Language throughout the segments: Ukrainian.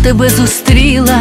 тебе зустріла,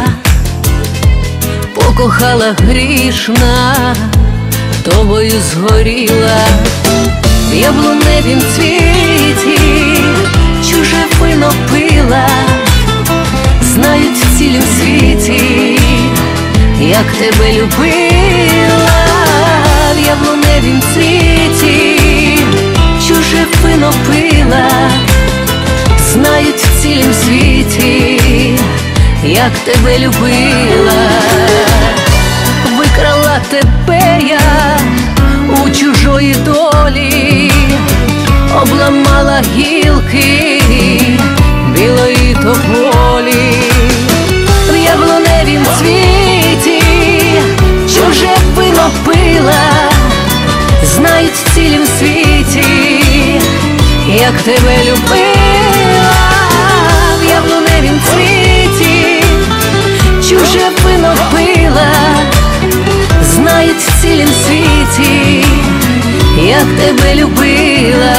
покохала грішна, тобою згоріла. В яблуневім цвіті чуже вино пила, знають в цілім світі, як тебе любила. В яблуневім цвіті чуже вино пила, знають в цілім світі, як тебе любила. Викрала тебе я у чужої долі, обламала гілки білої тополі. В яблуневім цвіті чуже вино пила, знають в цілім світі, як тебе любила. В яблуневім цвіті чуже вино пила, знають в цілім світі, як тебе любила.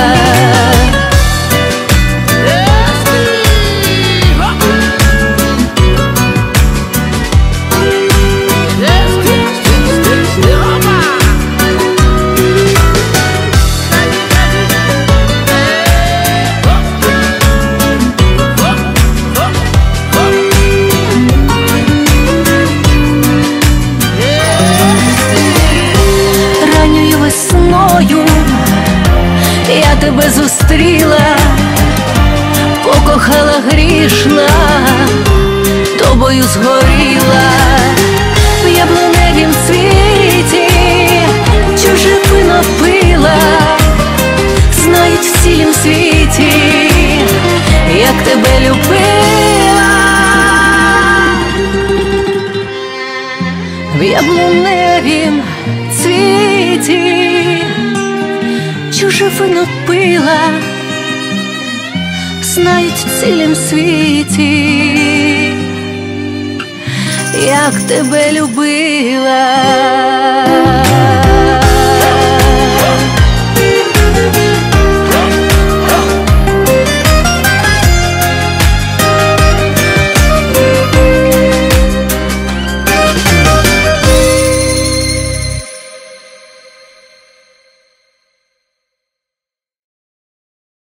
Я тебе зустріла, покохала грішна, тобою згоріла. В яблуневім цвіті чуже вино пила, знають в цілім світі, як тебе любила. В яблуневім цвіті чуже вино пила, знають в цілім світі, як тебе любила.